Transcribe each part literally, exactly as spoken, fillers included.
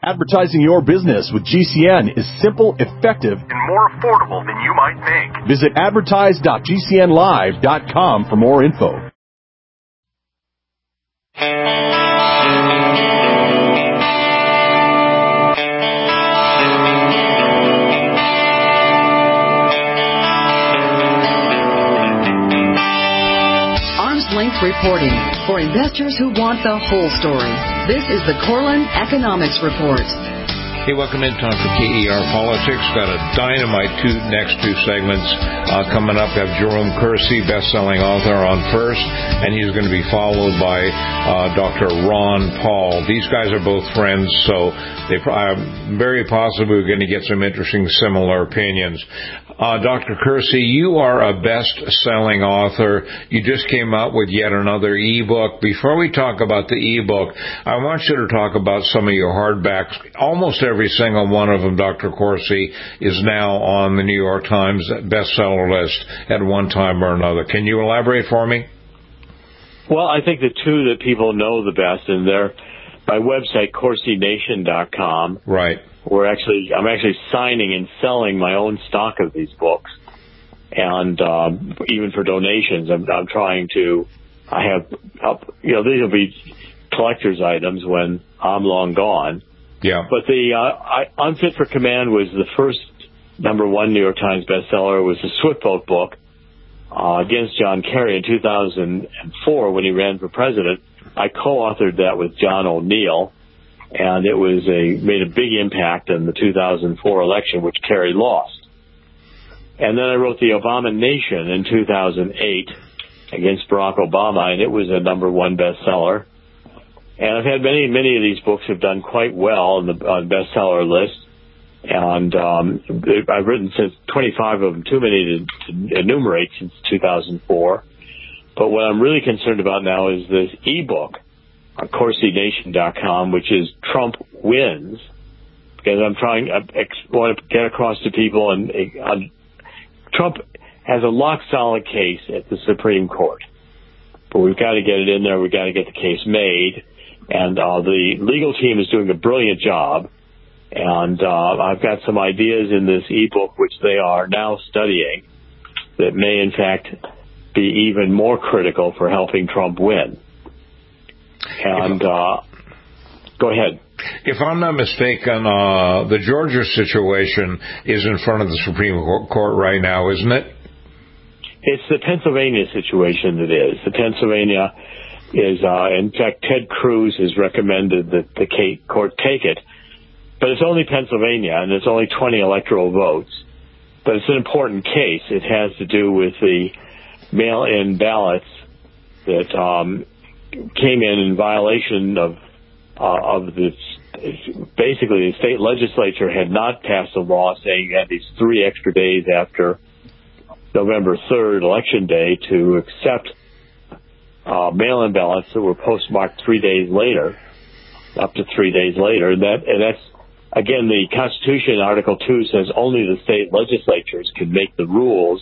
Advertising your business with G C N is simple, effective, and more affordable than you might think. Visit advertise dot g c n live dot com for more info. Length reporting for investors who want the whole story. This is the Corlin Economics Report. Hey, welcome in. Time for K E R Politics. Got a dynamite two next two segments uh, coming up. Got Jerome Kersey, best-selling author, on first, and he's going to be followed by uh, Doctor Ron Paul. These guys are both friends, so they uh, very possibly are going to get some interesting similar opinions. Uh, Doctor Kersey, you are a best-selling author. You just came out with yet another ebook. Before we talk about the ebook, I want you to talk about some of your hardbacks. Almost every single one of them, Doctor Kersey, is now on the New York Times bestseller list at one time or another. Can you elaborate for me? Well, I think the two that people know the best, and they're my website, Corsi Nation dot com. Right. We're actually, I'm actually signing and selling my own stock of these books, and um, even for donations, I'm, I'm trying to. I have, you know, these will be collector's items when I'm long gone. Yeah. But the uh, I, Unfit for Command was the first number one New York Times bestseller. It was the Swiftboat book uh, against John Kerry in two thousand four when he ran for president. I co-authored that with John O'Neill. And it was a made a big impact in the two thousand four election, which Kerry lost. And then I wrote The Obama Nation in two thousand eight against Barack Obama, and it was a number one bestseller. And I've had many, many of these books have done quite well on the on bestseller list. And um, I've written since twenty-five of them, too many to, to enumerate since two thousand four. But what I'm really concerned about now is this ebook on Corsi Nation dot com, which is Trump Wins, because I'm trying, I want to get across to people, and uh, Trump has a rock-solid case at the Supreme Court, but we've got to get it in there, we've got to get the case made, and uh, the legal team is doing a brilliant job, and uh, I've got some ideas in this ebook which they are now studying that may, in fact, be even more critical for helping Trump win. And uh, go ahead. If I'm not mistaken, uh, the Georgia situation is in front of the Supreme Court right now, isn't it? It's the Pennsylvania situation that is. The Pennsylvania is, uh, in fact, Ted Cruz has recommended that the court take it. But it's only Pennsylvania, and it's only twenty electoral votes. But it's an important case. It has to do with the mail-in ballots that um, came in in violation of uh, of the basically the state legislature had not passed a law saying you had these three extra days after November third, election day, to accept uh, mail-in ballots that were postmarked three days later, up to three days later. And that and that's again, the Constitution, Article two says only the state legislatures can make the rules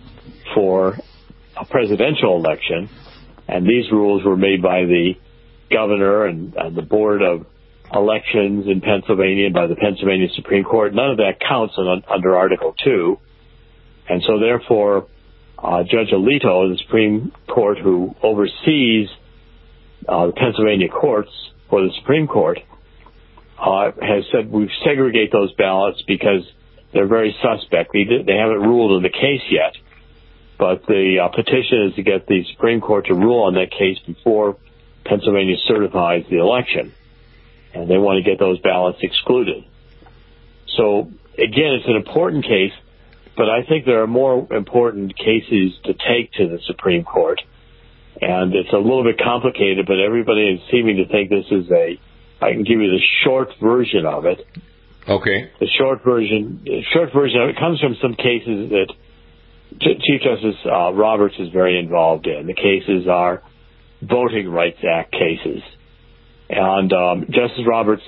for a presidential election. And these rules were made by the governor and, and the board of elections in Pennsylvania, by the Pennsylvania Supreme Court. None of that counts on, under Article two. And so, therefore, uh, Judge Alito of the Supreme Court, who oversees uh, the Pennsylvania courts for the Supreme Court, uh, has said we segregate those ballots because they're very suspect. They, did, they haven't ruled in the case yet. But the uh, petition is to get the Supreme Court to rule on that case before Pennsylvania certifies the election. And they want to get those ballots excluded. So, again, it's an important case, but I think there are more important cases to take to the Supreme Court. And it's a little bit complicated, but everybody is seeming to think this is a, I can give you the short version of it. Okay. The short version, the short version of it comes from some cases that Chief Justice uh, Roberts is very involved in. The cases are Voting Rights Act cases. And um, Justice Roberts,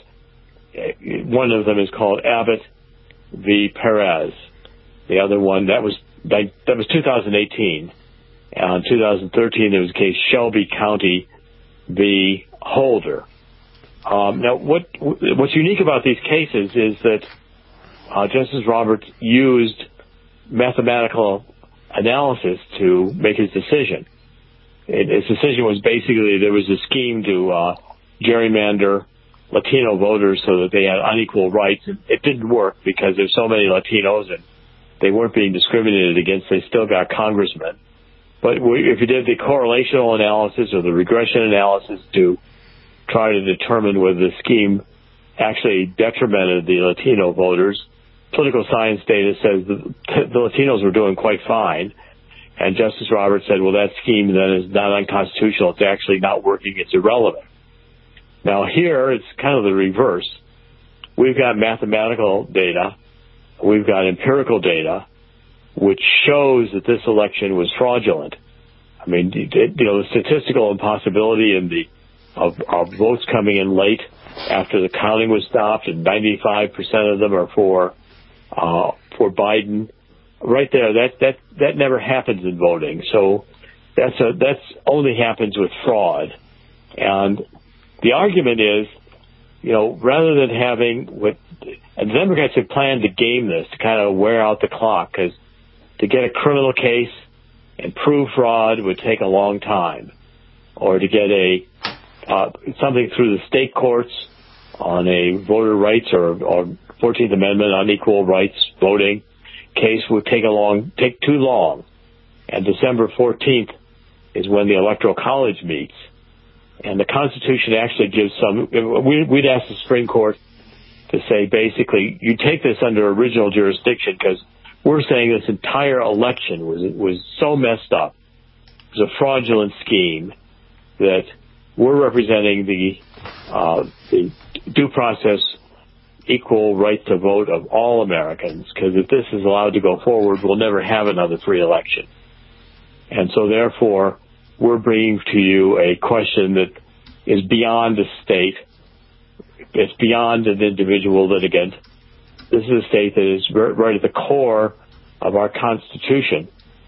one of them is called Abbott v. Perez. The other one, that was that was two thousand eighteen. And in two thousand thirteen, there was a case Shelby County v. Holder. Um, now, what what's unique about these cases is that uh, Justice Roberts used mathematical analysis to make his decision. It, his decision was basically there was a scheme to uh, gerrymander Latino voters so that they had unequal rights. It didn't work because there's so many Latinos and they weren't being discriminated against. They still got congressmen. But we, if you did the correlational analysis or the regression analysis to try to determine whether the scheme actually detrimented the Latino voters, political science data says the, the Latinos were doing quite fine. And Justice Roberts said, well, that scheme then is not unconstitutional. It's actually not working. It's irrelevant. Now, here, it's kind of the reverse. We've got mathematical data. We've got empirical data, which shows that this election was fraudulent. I mean, it, you know, the statistical impossibility in the of, of votes coming in late after the counting was stopped, and ninety-five percent of them are for uh, for Biden. Right there, that that that never happens in voting. So that's a that's only happens with fraud. And the argument is, you know, rather than having what, and the Democrats have planned to game this to kind of wear out the clock, because to get a criminal case and prove fraud would take a long time, or to get a uh, something through the state courts on a voter rights or, or fourteenth Amendment unequal rights voting case would take a long, take too long. And December fourteenth is when the Electoral College meets. And the Constitution actually gives some, we, we'd ask the Supreme Court to say basically, you take this under original jurisdiction because we're saying this entire election was was so messed up. It was a fraudulent scheme that we're representing the, uh, the due process equal right to vote of all Americans, because if this is allowed to go forward, we'll never have another free election. And so therefore, we're bringing to you a question that is beyond a state. It's beyond an individual litigant. This is a state that is right at the core of our Constitution.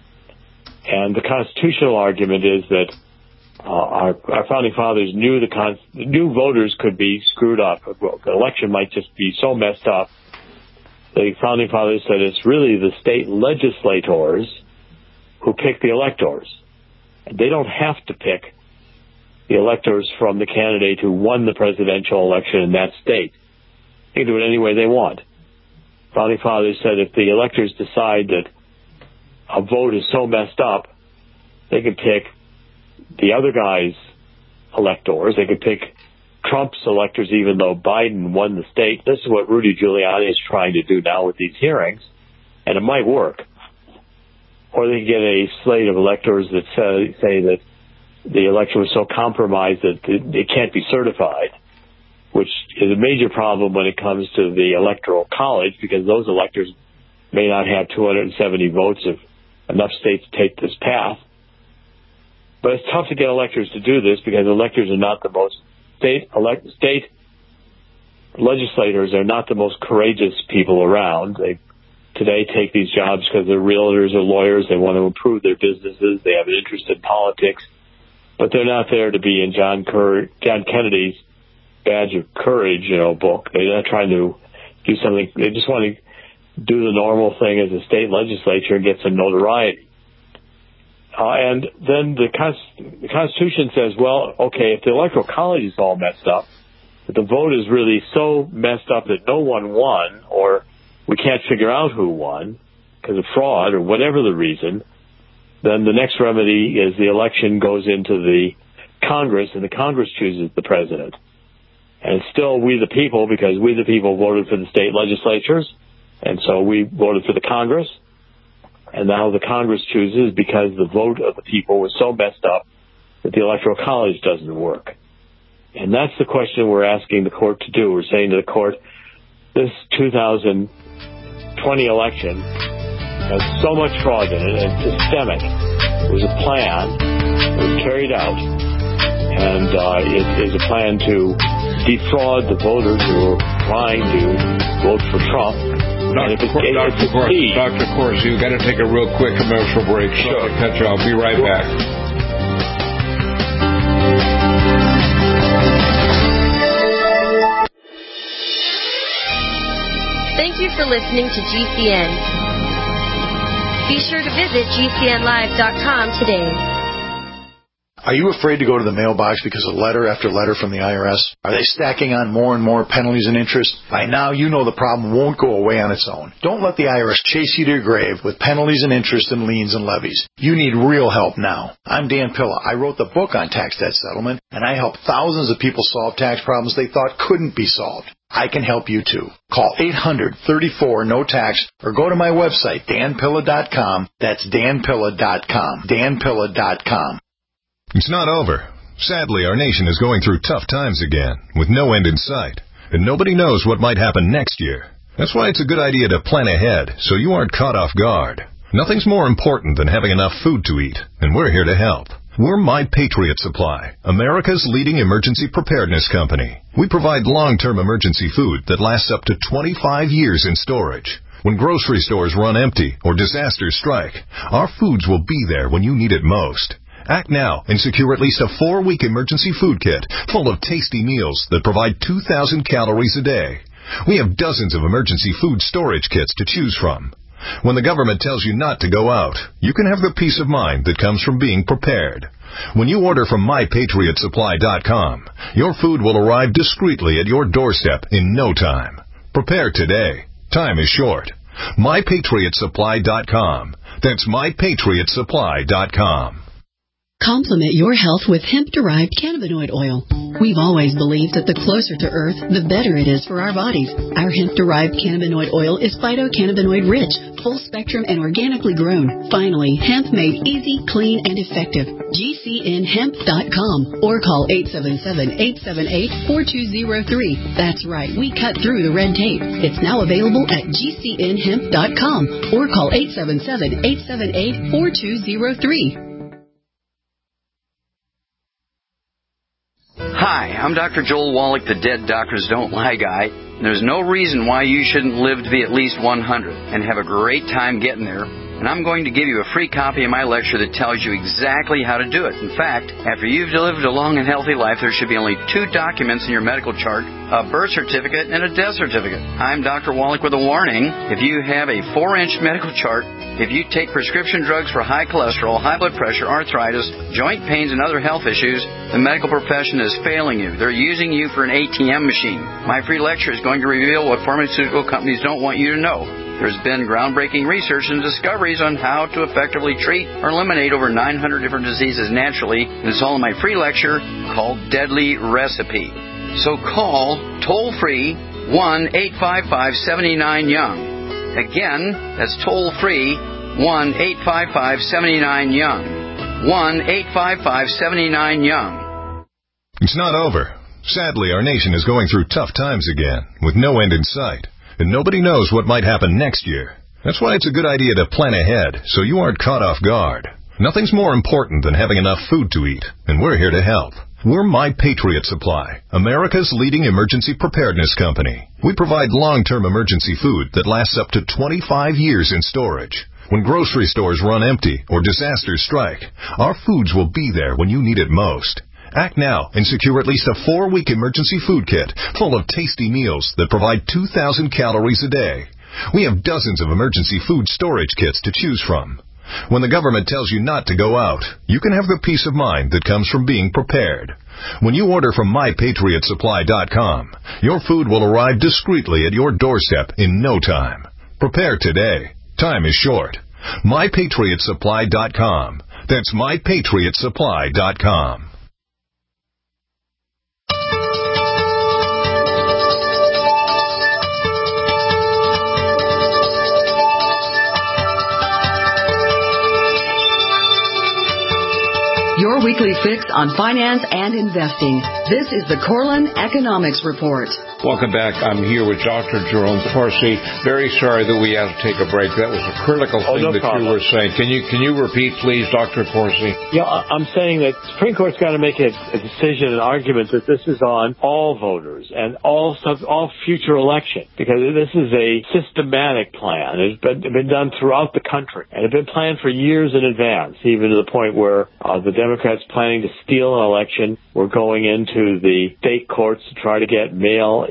And the constitutional argument is that uh, our, our founding fathers knew the con- knew voters could be screwed up. The election might just be so messed up. The founding fathers said it's really the state legislators who pick the electors. And they don't have to pick the electors from the candidate who won the presidential election in that state. They can do it any way they want. Founding fathers said if the electors decide that a vote is so messed up, they can pick the other guy's electors. They could pick Trump's electors even though Biden won the state. This is what Rudy Giuliani is trying to do now with these hearings, and it might work. Or they can get a slate of electors that say, say that the election was so compromised that it, it can't be certified, which is a major problem when it comes to the Electoral College, because those electors may not have two hundred seventy votes if enough states take this path. But it's tough to get electors to do this because electors are not the most, state elect, state legislators are not the most courageous people around. They today take these jobs because they're realtors or lawyers. They want to improve their businesses. They have an interest in politics. But they're not there to be in John, Cur- John Kennedy's Badge of Courage, you know, book. They're not trying to do something. They just want to do the normal thing as a state legislature and get some notoriety. Uh, and then the, Const- the Constitution says, well, okay, if the Electoral College is all messed up, if the vote is really so messed up that no one won, or we can't figure out who won because of fraud or whatever the reason, then the next remedy is the election goes into the Congress, and the Congress chooses the president. And it's still we the people, because we the people voted for the state legislatures, and so we voted for the Congress. And now the Congress chooses because the vote of the people was so messed up that the Electoral College doesn't work. And that's the question we're asking the court to do. We're saying to the court, this two thousand twenty election has so much fraud in it, and systemic. It was a plan. It was carried out. And uh, it is a plan to defraud the voters who are trying to vote for Trump. Doctor Cor- Doctor Corsi, Doctor Corsi, you've got to take a real quick commercial break. Sure. Cut you. I'll be right back. Thank you for listening to G C N. Be sure to visit G C N live dot com today. Are you afraid to go to the mailbox because of letter after letter from the I R S? Are they stacking on more and more penalties and interest? By now, you know the problem won't go away on its own. Don't let the I R S chase you to your grave with penalties and interest and liens and levies. You need real help now. I'm Dan Pilla. I wrote the book on tax debt settlement, and I help thousands of people solve tax problems they thought couldn't be solved. I can help you too. Call eight hundred, thirty-four, no tax or go to my website, dan pilla dot com. That's dan pilla dot com. dan pilla dot com. It's not over. Sadly, our nation is going through tough times again, with no end in sight, and nobody knows what might happen next year. That's why it's a good idea to plan ahead, so you aren't caught off guard. Nothing's more important than having enough food to eat, and we're here to help. We're My Patriot Supply, America's leading emergency preparedness company. We provide long-term emergency food that lasts up to twenty-five years in storage. When grocery stores run empty or disasters strike, our foods will be there when you need it most. Act now and secure at least a four-week emergency food kit full of tasty meals that provide two thousand calories a day. We have dozens of emergency food storage kits to choose from. When the government tells you not to go out, you can have the peace of mind that comes from being prepared. When you order from my patriot supply dot com, your food will arrive discreetly at your doorstep in no time. Prepare today. Time is short. my patriot supply dot com. That's my patriot supply dot com. Complement your health with hemp-derived cannabinoid oil. We've always believed that the closer to Earth, the better it is for our bodies. Our hemp-derived cannabinoid oil is phytocannabinoid-rich, full-spectrum, and organically grown. Finally, hemp made easy, clean, and effective. G C N hemp dot com or call eight seven seven, eight seven eight, four two zero three. That's right, we cut through the red tape. It's now available at G C N hemp dot com or call eight seven seven, eight seven eight, four two zero three. Hi, I'm Doctor Joel Wallach, the Dead Doctors Don't Lie guy. There's no reason why you shouldn't live to be at least one hundred and have a great time getting there. And I'm going to give you a free copy of my lecture that tells you exactly how to do it. In fact, after you've lived a long and healthy life, there should be only two documents in your medical chart, a birth certificate and a death certificate. I'm Doctor Wallach with a warning. If you have a four-inch medical chart, if you take prescription drugs for high cholesterol, high blood pressure, arthritis, joint pains, and other health issues, the medical profession is failing you. They're using you for an A T M machine. My free lecture is going to reveal what pharmaceutical companies don't want you to know. There's been groundbreaking research and discoveries on how to effectively treat or eliminate over nine hundred different diseases naturally, and it's all in my free lecture called Deadly Recipe. So call toll-free one eight five five, seven nine, young. Again, that's toll-free one eight five five, seven nine, young. one eight five five, seven nine, young. It's not over. Sadly, our nation is going through tough times again, with no end in sight. And nobody knows what might happen next year. That's why it's a good idea to plan ahead, so you aren't caught off guard. Nothing's more important than having enough food to eat, and we're here to help. We're My Patriot Supply, America's leading emergency preparedness company. We provide long-term emergency food that lasts up to twenty-five years in storage. When grocery stores run empty or disasters strike, our foods will be there when you need it most. Act now and secure at least a four-week emergency food kit full of tasty meals that provide two thousand calories a day. We have dozens of emergency food storage kits to choose from. When the government tells you not to go out, you can have the peace of mind that comes from being prepared. When you order from my patriot supply dot com, your food will arrive discreetly at your doorstep in no time. Prepare today. Time is short. my patriot supply dot com. That's my patriot supply dot com. Your weekly fix on finance and investing. This is the Corlin Economics Report. Welcome back. I'm here with Doctor Jerome Corsi. Very sorry that we had to take a break. That was a critical oh, thing no that problem. you were saying. Can you can you repeat, please, Doctor Corsi? Yeah, I'm saying that Supreme Court's got to make a, a decision, an argument that this is on all voters and all sub, all future elections, because this is a systematic plan. It's been, been done throughout the country, and it's been planned for years in advance, even to the point where uh, the Democrats planning to steal an election were going into the state courts to try to get mail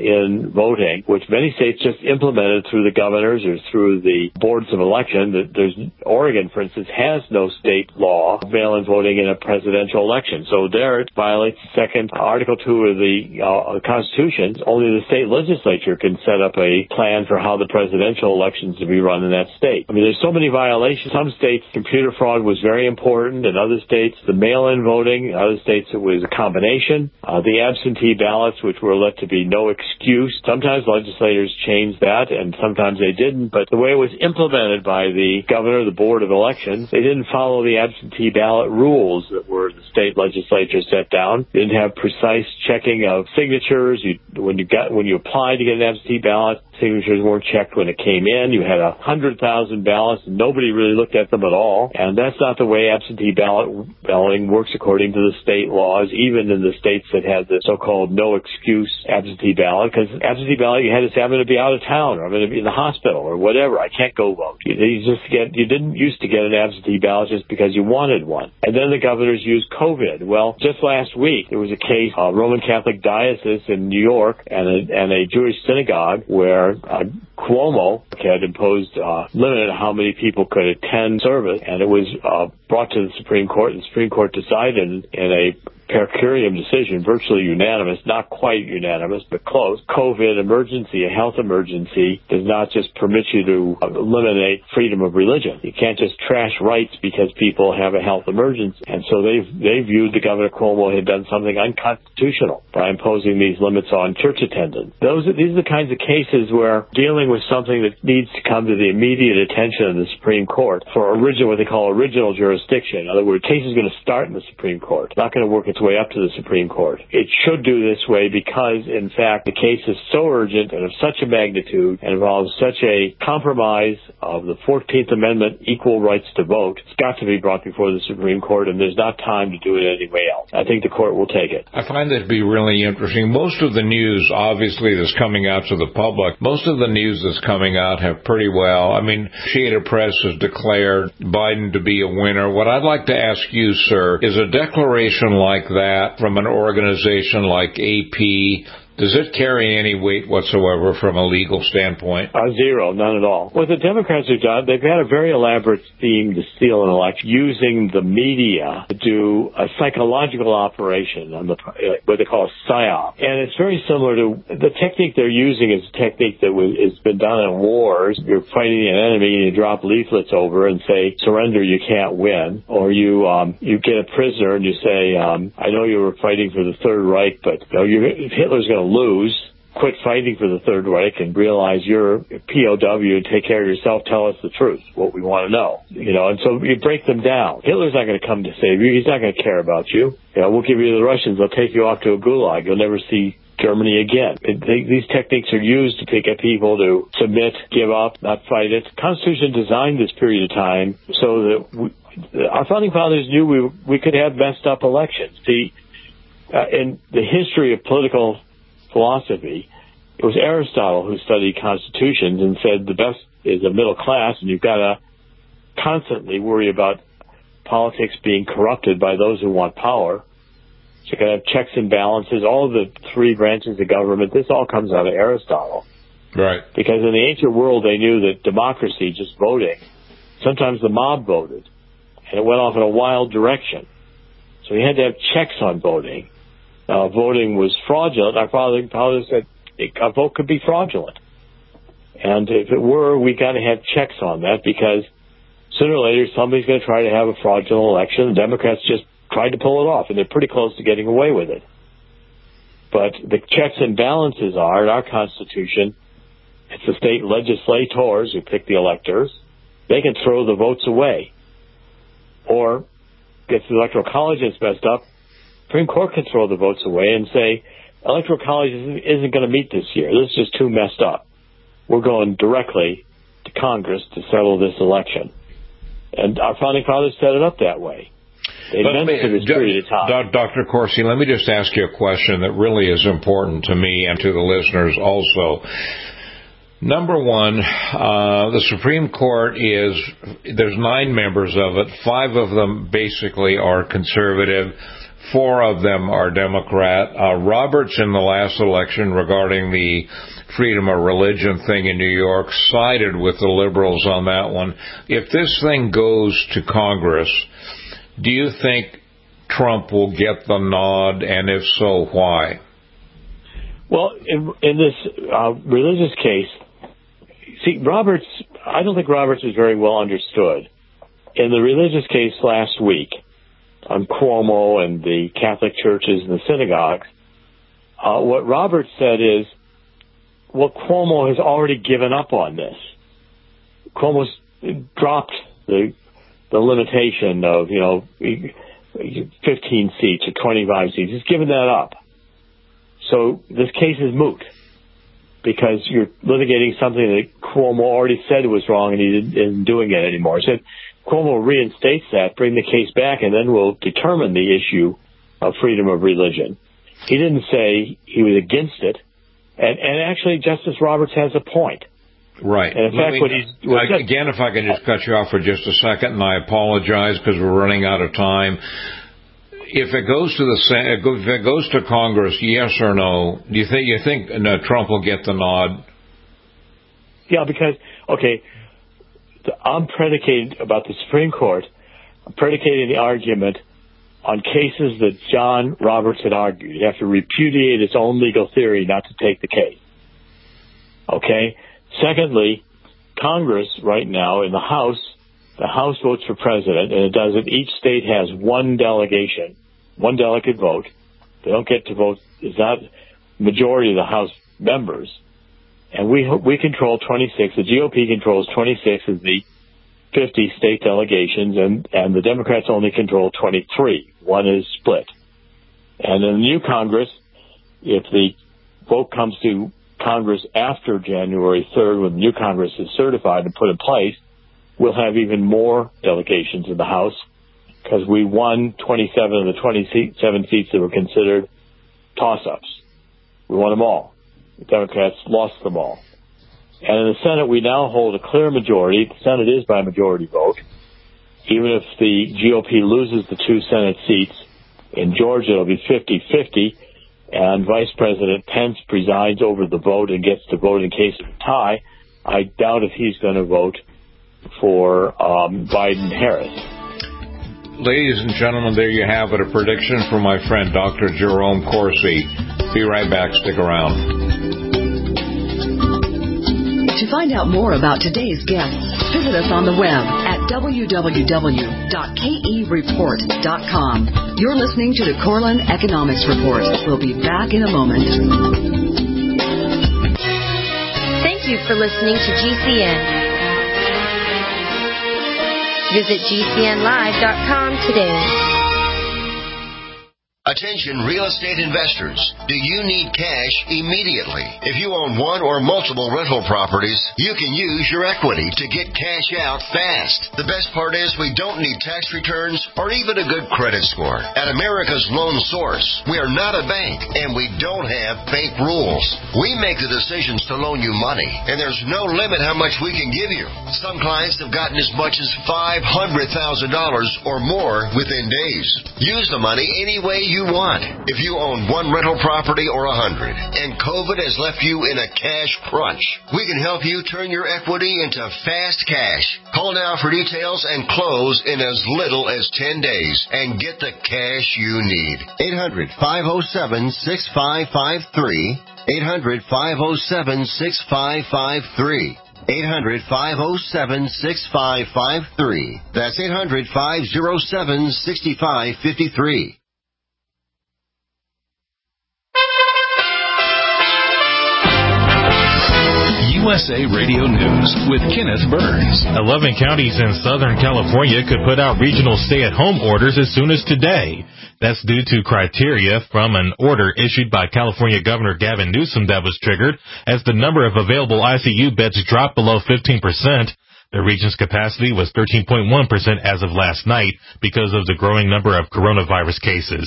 mail-in voting, which many states just implemented through the governors or through the boards of election. There's Oregon, for instance, has no state law of mail-in voting in a presidential election. So there it violates Second Article two of the uh, Constitution. Only the state legislature can set up a plan for how the presidential elections to be run in that state. I mean, there's so many violations. Some states, computer fraud was very important. In other states, the mail-in voting. In other states, it was a combination. Uh, the absentee ballots, which were let to be no excuse. Sometimes legislators changed that, and sometimes they didn't. But the way it was implemented by the governor, the board of elections, they didn't follow the absentee ballot rules that were the state legislature set down. They didn't have precise checking of signatures. You, when you got when you applied to get an absentee ballot, signatures weren't checked when it came in. You had a hundred thousand ballots, and nobody really looked at them at all. And that's not the way absentee ballot balloting works according to the state laws, even in the states that had the so-called no excuse absentee ballot. Because absentee ballot, you had to say, I'm going to be out of town, or I'm going to be in the hospital, or whatever. I can't go vote. You, you just get you didn't used to get an absentee ballot just because you wanted one. And then the governors used COVID. Well, just last week there was a case, a Roman Catholic diocese in New York, and a, and a Jewish synagogue where uh, Cuomo had imposed uh, limited how many people could attend service, and it was uh, brought to the Supreme Court, and the Supreme Court decided in a per curiam decision, virtually unanimous, not quite unanimous, but close. COVID emergency, a health emergency, does not just permit you to eliminate freedom of religion. You can't just trash rights because people have a health emergency. And so they they viewed the Governor Cuomo had done something unconstitutional by imposing these limits on church attendance. Those are, these are the kinds of cases where dealing with something that needs to come to the immediate attention of the Supreme Court for original, what they call original jurisdiction. In other words, the case is going to start in the Supreme Court. It's not going to work its way up to the Supreme Court. It should do this way because, in fact, the case is so urgent and of such a magnitude and involves such a compromise of the fourteenth Amendment, equal rights to vote. It's got to be brought before the Supreme Court, and there's not time to do it anyway else. I think the court will take it. I find that to be really interesting. Most of the news, obviously, that's coming out to the public, most of the news that's coming out have pretty well, I mean, Associated Press has declared Biden to be a winner. What I'd like to ask you, sir, is a declaration like that from an organization like A P, does it carry any weight whatsoever from a legal standpoint? Uh, zero, none at all. What the Democrats have done, they've had a very elaborate scheme to steal an election using the media to do a psychological operation on the uh, what they call a psyop. And it's very similar to the technique they're using is a technique that was, has been done in wars. You're fighting an enemy and you drop leaflets over and say, surrender, you can't win. Or you um, you get a prisoner and you say, um, I know you were fighting for the Third Reich, but you know, you're, Hitler's going to lose. Quit fighting for the Third Reich and realize you're a P O W and take care of yourself. Tell us the truth, what we want to know. You know, and so you break them down. Hitler's not going to come to save you. He's not going to care about you. You know, we'll give you the Russians. They'll take you off to a gulag. You'll never see Germany again. It, they, these techniques are used to get people to submit, give up, not fight it. The Constitution designed this period of time so that we, our founding fathers knew we we could have messed up elections. See, uh, in the history of political philosophy, it was Aristotle who studied constitutions and said the best is a middle class, and you've got to constantly worry about politics being corrupted by those who want power. So you've got to have checks and balances, all of the three branches of government. This all comes out of Aristotle. Right. Because in the ancient world, they knew that democracy, just voting, sometimes the mob voted, and it went off in a wild direction. So you had to have checks on voting. Uh, voting was fraudulent. Our father, father said a vote could be fraudulent. And if it were, we got to have checks on that because sooner or later somebody's going to try to have a fraudulent election. The Democrats just tried to pull it off, and they're pretty close to getting away with it. But the checks and balances are, in our Constitution, it's the state legislators who pick the electors. They can throw the votes away. Or, if the Electoral College is messed up, Supreme Court can throw the votes away and say, Electoral College isn't, isn't going to meet this year. This is just too messed up. We're going directly to Congress to settle this election. And our founding fathers set it up that way. They meant it for this period of time. Doctor Corsi, let me just ask you a question that really is important to me and to the listeners also. Number one, uh, the Supreme Court is, there's nine members of it. Five of them basically are conservative. Four of them are Democrat. Uh, Roberts in the last election regarding the freedom of religion thing in New York sided with the liberals on that one. If this thing goes to Congress, do you think Trump will get the nod, and if so, why? Well, in, in this uh, religious case, see, Roberts, I don't think Roberts is very well understood. In the religious case last week on Cuomo and the Catholic churches and the synagogues, uh, what Roberts said is, well, Cuomo has already given up on this. Cuomo's dropped the the limitation of, you know, fifteen seats or twenty-five seats. He's given that up. So this case is moot because you're litigating something that Cuomo already said was wrong and he isn't doing it anymore. He said Cuomo reinstates that, bring the case back, and then we'll determine the issue of freedom of religion. He didn't say he was against it. And, and actually, Justice Roberts has a point. Right. And in fact, me, what he's, what I, again, if I can just cut you off for just a second, and I apologize because we're running out of time. If it goes to the if it goes to Congress, yes or no? Do you think you think no, Trump will get the nod? Yeah, because okay, I'm predicated about the Supreme Court. I'm predicating the argument on cases that John Roberts had argued. You have to repudiate its own legal theory not to take the case. Okay? Secondly, Congress right now in the House, the House votes for president, and it does it. Each state has one delegation, one delegate vote. They don't get to vote. It's not majority of the House members. And we we control twenty-six. The G O P controls twenty-six of the fifty state delegations, and, and the Democrats only control twenty-three. One is split. And in the new Congress, if the vote comes to Congress after January third, when the new Congress is certified and put in place, we'll have even more delegations in the House because we won twenty-seven of the twenty-seven seats that were considered toss-ups. We won them all. The Democrats lost them all. And in the Senate, we now hold a clear majority. The Senate is by majority vote. Even if the G O P loses the two Senate seats, in Georgia it'll be fifty-fifty, and Vice President Pence presides over the vote and gets to vote in case of a tie. I doubt if he's going to vote for um, Biden-Harris. Ladies and gentlemen, there you have it, a prediction from my friend Doctor Jerome Corsi. Be right back. Stick around. To find out more about today's guests, visit us on the web at w w w dot k e report dot com. You're listening to the Corlin Economics Report. We'll be back in a moment. Thank you for listening to G C N. Visit g c n live dot com today. Attention real estate investors. Do you need cash immediately? If you own one or multiple rental properties, you can use your equity to get cash out fast. The best part is we don't need tax returns or even a good credit score. At America's Loan Source, we are not a bank and we don't have bank rules. We make the decisions to loan you money, and there's no limit how much we can give you. Some clients have gotten as much as five hundred thousand dollars or more within days. Use the money any way you you want. If you own one rental property or a hundred, and COVID has left you in a cash crunch, we can help you turn your equity into fast cash. Call now for details and close in as little as ten days and get the cash you need. eight hundred, five oh seven, six five five three. eight hundred, five oh seven, six five five three. eight hundred, five oh seven, six five five three. That's eight hundred, five oh seven, six five five three. U S A Radio News with Kenneth Burns. eleven counties in Southern California could put out regional stay-at-home orders as soon as today. That's due to criteria from an order issued by California Governor Gavin Newsom that was triggered as the number of available I C U beds dropped below fifteen percent. The region's capacity was thirteen point one percent as of last night because of the growing number of coronavirus cases.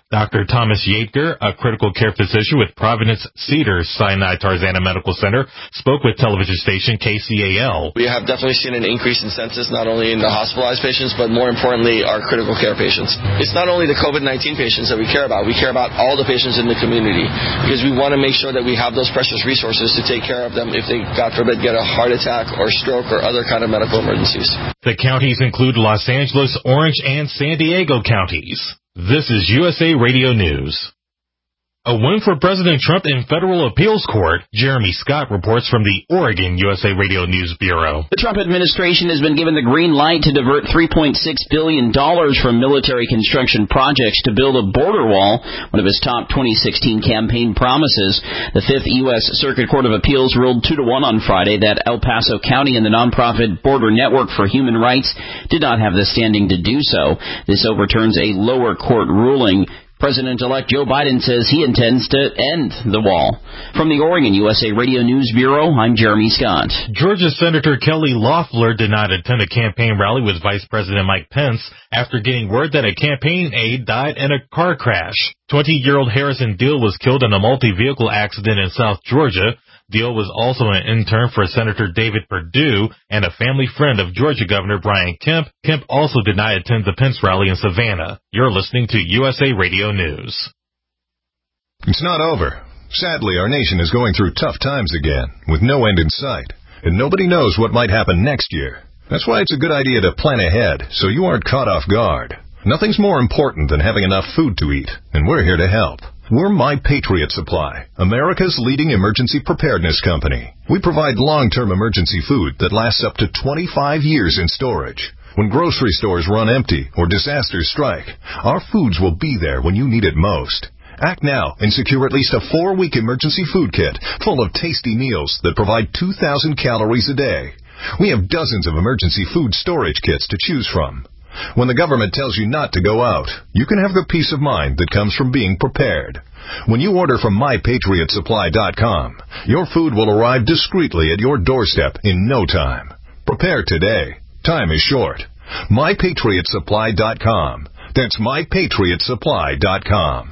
Doctor Thomas Yatker, a critical care physician with Providence Cedars Sinai Tarzana Medical Center, spoke with television station K C A L. We have definitely seen an increase in census, not only in the hospitalized patients, but more importantly, our critical care patients. It's not only the COVID nineteen patients that we care about. We care about all the patients in the community because we want to make sure that we have those precious resources to take care of them if they, God forbid, get a heart attack or stroke or other kind of medical emergencies. The counties include Los Angeles, Orange, and San Diego counties. This is U S A Radio News. A win for President Trump in federal appeals court. Jeremy Scott reports from the Oregon U S A Radio News Bureau. The Trump administration has been given the green light to divert three point six billion dollars from military construction projects to build a border wall, one of his top twenty sixteen campaign promises. The Fifth U S Circuit Court of Appeals ruled two to one on Friday that El Paso County and the nonprofit Border Network for Human Rights did not have the standing to do so. This overturns a lower court ruling. President-elect Joe Biden says he intends to end the wall. From the Oregon U S A Radio News Bureau, I'm Jeremy Scott. Georgia Senator Kelly Loeffler did not attend a campaign rally with Vice President Mike Pence after getting word that a campaign aide died in a car crash. twenty-year-old Harrison Deal was killed in a multi-vehicle accident in South Georgia. Deal was also an intern for Senator David Perdue and a family friend of Georgia Governor Brian Kemp. Kemp also did not attend the Pence rally in Savannah. You're listening to U S A Radio News. It's not over. Sadly, our nation is going through tough times again, with no end in sight, and nobody knows what might happen next year. That's why it's a good idea to plan ahead so you aren't caught off guard. Nothing's more important than having enough food to eat, and we're here to help. We're My Patriot Supply, America's leading emergency preparedness company. We provide long-term emergency food that lasts up to twenty-five years in storage. When grocery stores run empty or disasters strike, our foods will be there when you need it most. Act now and secure at least a four-week emergency food kit full of tasty meals that provide two thousand calories a day. We have dozens of emergency food storage kits to choose from. When the government tells you not to go out, you can have the peace of mind that comes from being prepared. When you order from my patriot supply dot com, your food will arrive discreetly at your doorstep in no time. Prepare today. Time is short. my patriot supply dot com. That's my patriot supply dot com.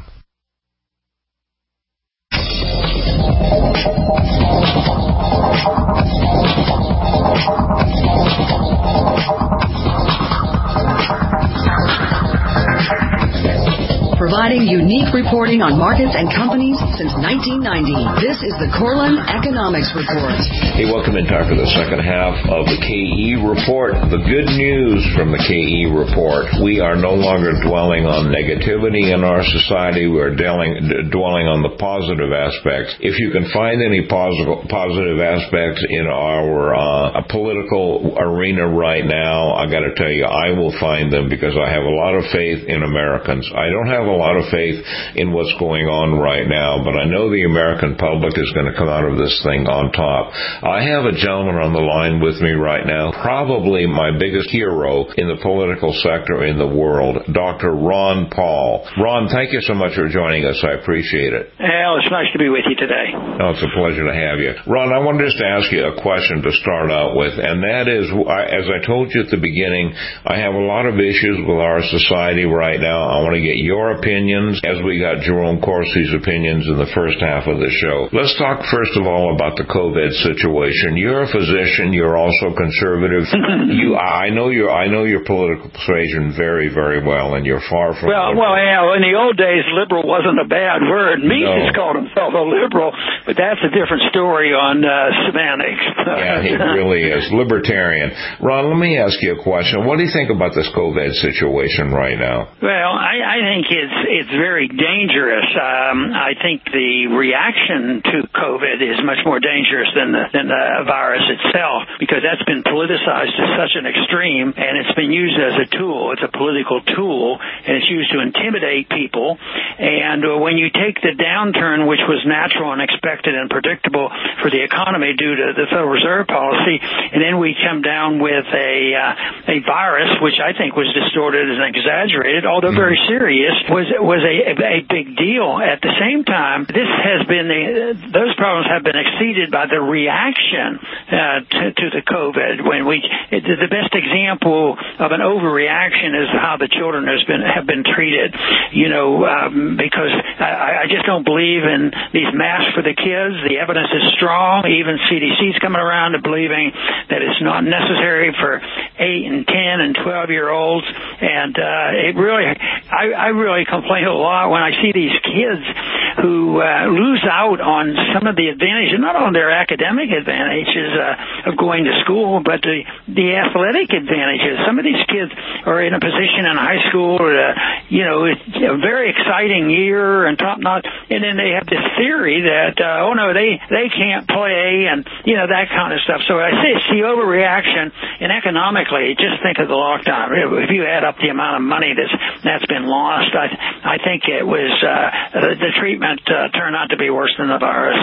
Providing unique reporting on markets and companies since nineteen ninety. This is the Corlin Economics Report. Hey, welcome in time for the second half of the K E Report. The good news from the K E Report. We are no longer dwelling on negativity in our society. We are dwelling, dwelling on the positive aspects. If you can find any positive, positive aspects in our uh, political arena right now, I got to tell you, I will find them because I have a lot of faith in Americans. I don't have a a lot of faith in what's going on right now, but I know the American public is going to come out of this thing on top. I have a gentleman on the line with me right now, probably my biggest hero in the political sector in the world, Doctor Ron Paul. Ron, thank you so much for joining us. I appreciate it. Al, it's nice to be with you today. Oh, it's a pleasure to have you. Ron, I wanted just to ask you a question to start out with, and that is, as I told you at the beginning, I have a lot of issues with our society right now. I want to get your opinions, as we got Jerome Corsi's opinions in the first half of the show. Let's talk first of all about the COVID situation. You're a physician. You're also conservative. you, I know your, I know your political persuasion very, very well, and you're far from. Well, liberal. well, yeah. In the old days, liberal wasn't a bad word. Mises no. called himself a liberal, but that's a different story on uh, semantics. Yeah, he really is libertarian. Ron, let me ask you a question. What do you think about this COVID situation right now? Well, I, I think it's it's very dangerous. Um, I think the reaction to COVID is much more dangerous than the, than the virus itself, because that's been politicized to such an extreme, and it's been used as a tool. It's a political tool, and it's used to intimidate people. And uh, when you take the downturn, which was natural and expected and predictable for the economy due to the Federal Reserve policy, and then we come down with a uh, a virus, which I think was distorted and exaggerated, although very serious, was was a, a big deal. At the same time, this has been the, those problems have been exceeded by the reaction uh, to, to the COVID. When we, it, the best example of an overreaction is how the children has been have been treated. You know, um, because I, I just don't believe in these masks for the kids. The evidence is strong. Even C D C's coming around to believing that it's not necessary for eight and ten and twelve year olds. And uh, it really, I, I really complain a lot when I see these kids who uh, lose out on some of the advantages, not on their academic advantages uh, of going to school, but the the athletic advantages. Some of these kids are in a position in high school, uh, you know, it's a very exciting year and top notch, and then they have this theory that uh, oh no, they they can't play, and you know that kind of stuff. So I say it's the overreaction, and economically, just think of the lockdown. If you add up the amount of money that's that's been lost, I I think it was uh, the, the treatment uh, turned out to be worse than the virus.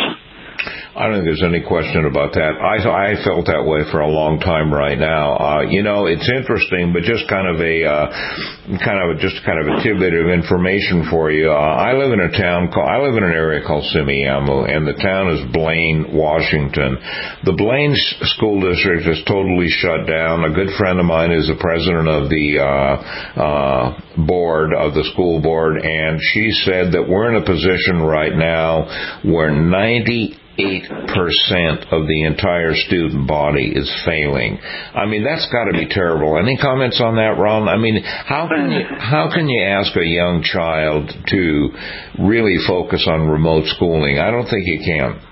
I don't think there's any question about that. I I felt that way for a long time right now. Uh, you know, it's interesting, but just kind of a uh, kind of a, just kind of a tidbit of information for you. Uh, I live in a town called I live in an area called Semiahmoo, and the town is Blaine, Washington. The Blaine school district is totally shut down. A good friend of mine is the president of the uh, uh, board of the school board, and she said that we're in a position right now where ninety eight percent of the entire student body is failing. I mean, that's got to be terrible. Any comments on that, Ron? I mean, how can you how can you ask a young child to really focus on remote schooling? I don't think you can.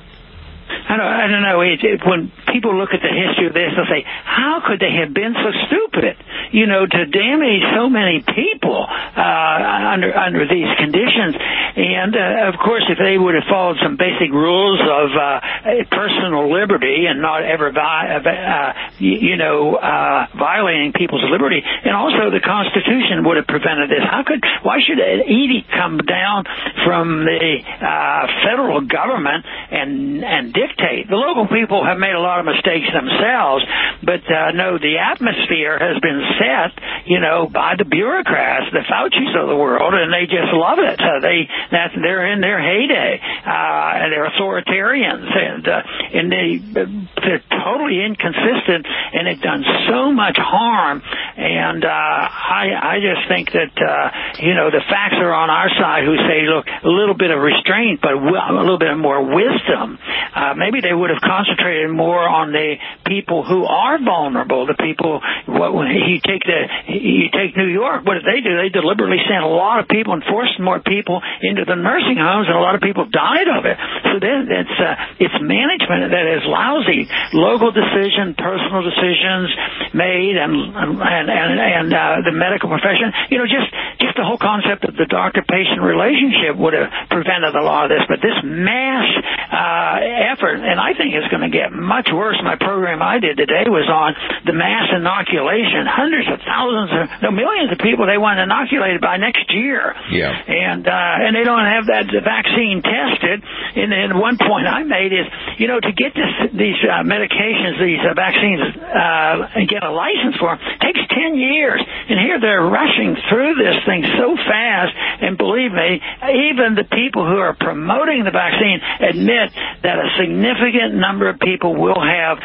I don't, I don't know. It, it, when people look at the history of this, they'll say, how could they have been so stupid, you know, to damage so many people uh, under under these conditions? And, uh, of course, if they would have followed some basic rules of uh, personal liberty and not ever, vi- uh, you, you know, uh, violating people's liberty, and also the Constitution would have prevented this. How could, why should an edict come down from the uh, federal government and, and dictate? The local people have made a lot of mistakes themselves, but uh, no, the atmosphere has been set, you know, by the bureaucrats, the Faucis of the world, and they just love it. Uh, they that they're in their heyday, uh, and they're authoritarians, and uh, and they they're totally inconsistent, and they've done so much harm. And uh, I I just think that uh, you know the facts are on our side, who say, look, a little bit of restraint, but a little bit more wisdom. Uh, maybe they would have concentrated more on the people who are vulnerable. The people, what, when you take the, you take New York, what did they do? They deliberately sent a lot of people and forced more people into the nursing homes, and a lot of people died of it. So then it's uh, it's management that is lousy. Local decision, personal decisions made, and and and, and uh, the medical profession. You know, just just the whole concept of the doctor-patient relationship would have prevented a lot of this. But this mass uh, effort, and I think it's going to get much worse. My program I did today was on the mass inoculation. Hundreds of thousands, of, no, millions of people they want inoculated by next year. Yeah. And uh, and they don't have that vaccine tested. And then one point I made is, you know, to get this, these uh, medications, these uh, vaccines, uh, and get a license for them takes ten years. And here they're rushing through this thing so fast. And believe me, even the people who are promoting the vaccine admit that a significant number of people will have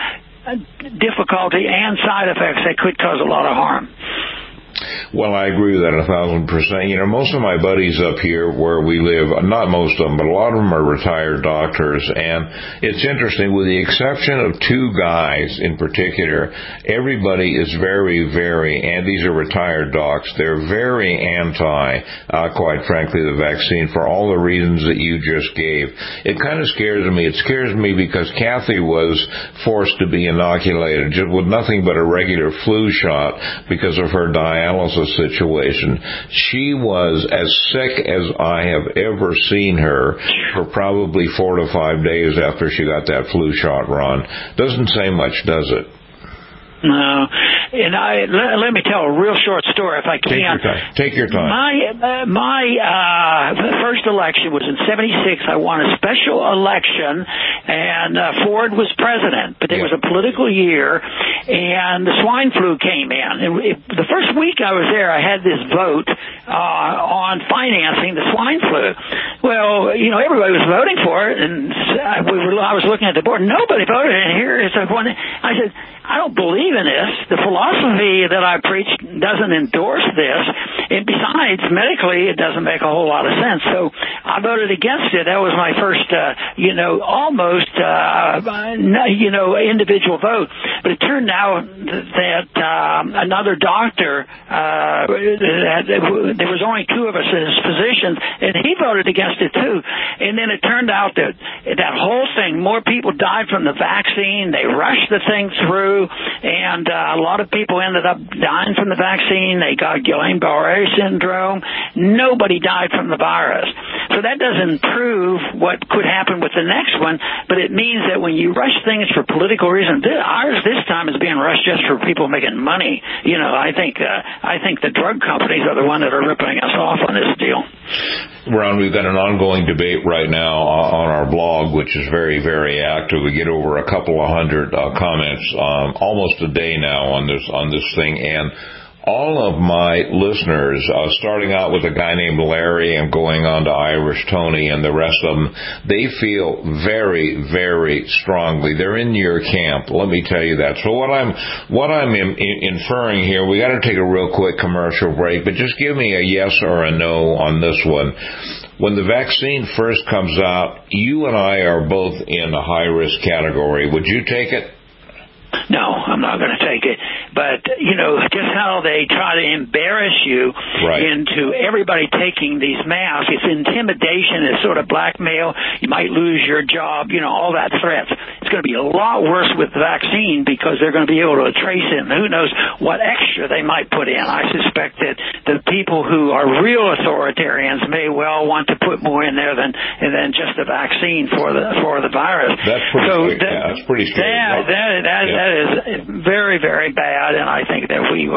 difficulty and side effects that could cause a lot of harm. Well, I agree with that a thousand percent. You know, most of my buddies up here where we live, not most of them, but a lot of them are retired doctors, and it's interesting, with the exception of two guys in particular, everybody is very, very, and these are retired docs, they're very anti, uh, quite frankly, the vaccine for all the reasons that you just gave. It kind of scares me. It scares me because Kathy was forced to be inoculated just with nothing but a regular flu shot because of her dialysis situation. She was as sick as I have ever seen her for probably four to five days after she got that flu shot, Ron. Doesn't say much, does it? No, and I let, let me tell a real short story if I can. Take your time. Take your time. My uh, my uh, first election was in seventy-six. I won a special election, and uh, Ford was president. But it yeah. was a political year, and the swine flu came in. And it, the first week I was there, I had this vote uh, on financing the swine flu. Well, you know, everybody was voting for it, and we were, I was looking at the board. Nobody voted, and here is a one. I said, I don't believe in this. The philosophy that I preach doesn't endorse this. And besides, medically, it doesn't make a whole lot of sense. So I voted against it. That was my first, uh, you know, almost, uh, you know, individual vote. But it turned out that um, another doctor, uh, there was only two of us as physicians, and he voted against it too. And then it turned out that that whole thing, more people died from the vaccine. They rushed the thing through. And uh, a lot of people ended up dying from the vaccine. They got Guillain-Barré syndrome. Nobody died from the virus. So that doesn't prove what could happen with the next one, but it means that when you rush things for political reasons, ours this time is being rushed just for people making money. You know, I think uh, I think the drug companies are the ones that are ripping us off on this deal. Ron, we've got an ongoing debate right now on our blog, which is very, very active. We get over a couple of hundred uh, comments um, almost a day now on this on this thing, and all of my listeners, uh, starting out with a guy named Larry and going on to Irish Tony and the rest of them, they feel very, very strongly. They're in your camp. Let me tell you that. So what I'm, what I'm in, in, inferring here, we got to take a real quick commercial break, but just give me a yes or a no on this one. When the vaccine first comes out, you and I are both in a high-risk category. Would you take it? No, I'm not going to take it. But, you know, just how they try to embarrass you right. into everybody taking these masks. It's intimidation. It's sort of blackmail. You might lose your job, you know, all that threats. It's going to be a lot worse with the vaccine because they're going to be able to trace it. And who knows what extra they might put in. I suspect that the people who are real authoritarians may well want to put more in there than than just the vaccine for the for the virus. That's pretty so that, yeah, that's pretty scary. That, that, that, yeah. that is very, very bad, and I think that we, uh,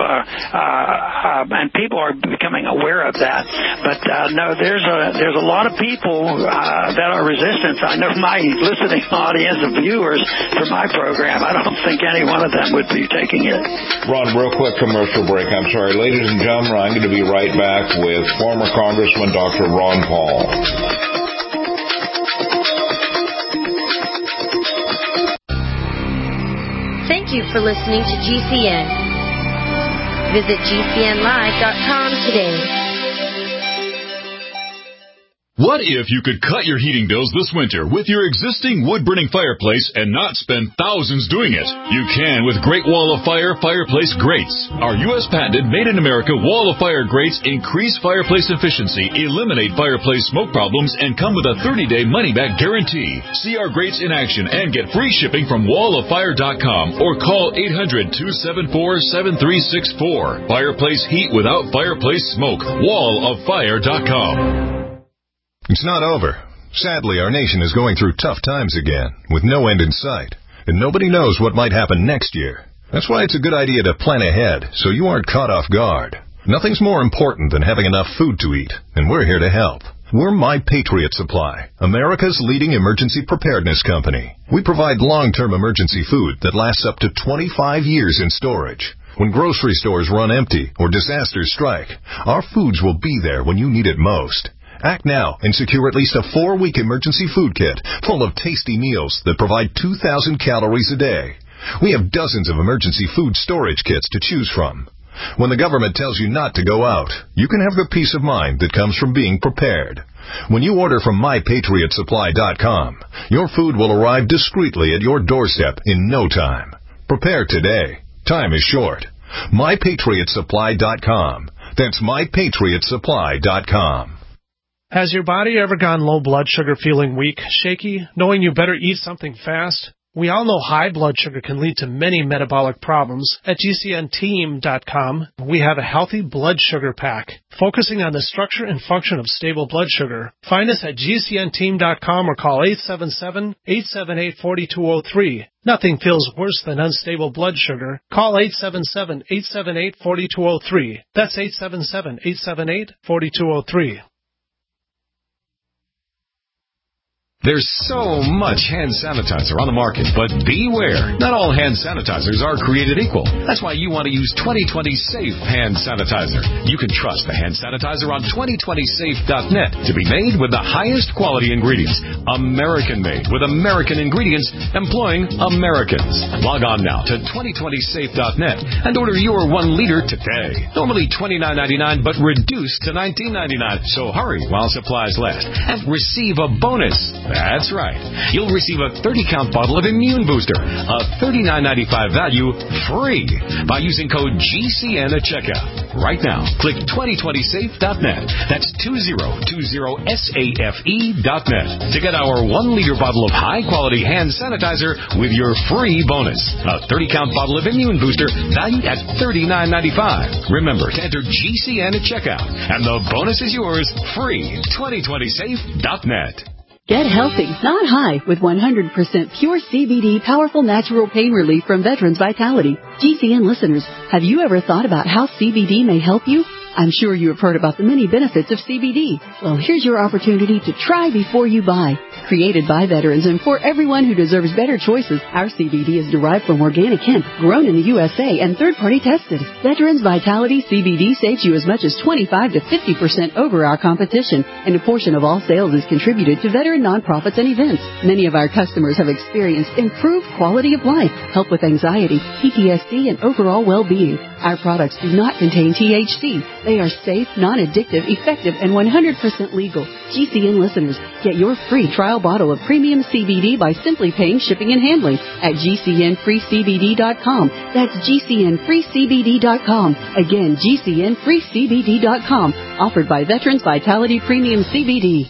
uh, and people are becoming aware of that. But uh, no, there's a there's a lot of people uh, that are resistant. I know my listening audience of viewers for my program, I don't think any one of them would be taking it. Ron, real quick commercial break. I'm sorry. Ladies and gentlemen, I'm going to be right back with former Congressman Doctor Ron Paul. Thank you for listening to G C N. Visit G C N live dot com today. What if you could cut your heating bills this winter with your existing wood-burning fireplace and not spend thousands doing it? You can with Great Wall of Fire Fireplace Grates. Our U S patented made-in-America Wall of Fire grates increase fireplace efficiency, eliminate fireplace smoke problems, and come with a thirty-day money-back guarantee. See our grates in action and get free shipping from wall of fire dot com or call eight hundred, two seven four, seven three six four. Fireplace heat without fireplace smoke. wall of fire dot com. It's not over. Sadly, our nation is going through tough times again, with no end in sight, and nobody knows what might happen next year. That's why it's a good idea to plan ahead, so you aren't caught off guard. Nothing's more important than having enough food to eat, and we're here to help. We're My Patriot Supply, America's leading emergency preparedness company. We provide long-term emergency food that lasts up to twenty-five years in storage. When grocery stores run empty or disasters strike, our foods will be there when you need it most. Act now and secure at least a four-week emergency food kit full of tasty meals that provide two thousand calories a day. We have dozens of emergency food storage kits to choose from. When the government tells you not to go out, you can have the peace of mind that comes from being prepared. When you order from my patriot supply dot com, your food will arrive discreetly at your doorstep in no time. Prepare today. Time is short. my patriot supply dot com. That's my patriot supply dot com. Has your body ever gone low blood sugar, feeling weak, shaky, knowing you better eat something fast? We all know high blood sugar can lead to many metabolic problems. At G C N team dot com, we have a healthy blood sugar pack, focusing on the structure and function of stable blood sugar. Find us at G C N team dot com or call eight seven seven, eight seven eight, four two zero three. Nothing feels worse than unstable blood sugar. Call eight seven seven, eight seven eight, four two zero three. That's eight seven seven, eight seven eight, four two zero three. There's so much hand sanitizer on the market, but beware. Not all hand sanitizers are created equal. That's why you want to use twenty twenty Safe Hand Sanitizer. You can trust the hand sanitizer on twenty twenty safe dot net to be made with the highest quality ingredients. American-made with American ingredients employing Americans. Log on now to twenty twenty safe dot net and order your one liter today. Normally twenty-nine ninety-nine, but reduced to nineteen ninety-nine. So hurry while supplies last and receive a bonus. That's right. You'll receive a thirty count bottle of Immune Booster, a thirty-nine ninety-five value, free by using code G C N at checkout. Right now, click twenty twenty safe dot net. That's two zero two zero safe dot net to get our one liter bottle of high-quality hand sanitizer with your free bonus. A thirty count bottle of Immune Booster valued at thirty-nine ninety-five. Remember to enter G C N at checkout, and the bonus is yours free. twenty twenty safe dot net. Get healthy, not high, with one hundred percent pure C B D powerful natural pain relief from Veterans Vitality. G C N listeners, have you ever thought about how C B D may help you? I'm sure you have heard about the many benefits of C B D. Well, here's your opportunity to try before you buy. Created by veterans and for everyone who deserves better choices, our C B D is derived from organic hemp, grown in the U S A and third-party tested. Veterans Vitality C B D saves you as much as twenty-five to fifty percent over our competition, and a portion of all sales is contributed to veteran nonprofits and events. Many of our customers have experienced improved quality of life, help with anxiety, P T S D, and overall well-being. Our products do not contain T H C. They are safe, non-addictive, effective, and one hundred percent legal. G C N listeners, get your free trial bottle of premium C B D by simply paying shipping and handling at G C N free C B D dot com. That's G C N free C B D dot com. Again, G C N free C B D dot com. Offered by Veterans Vitality Premium C B D.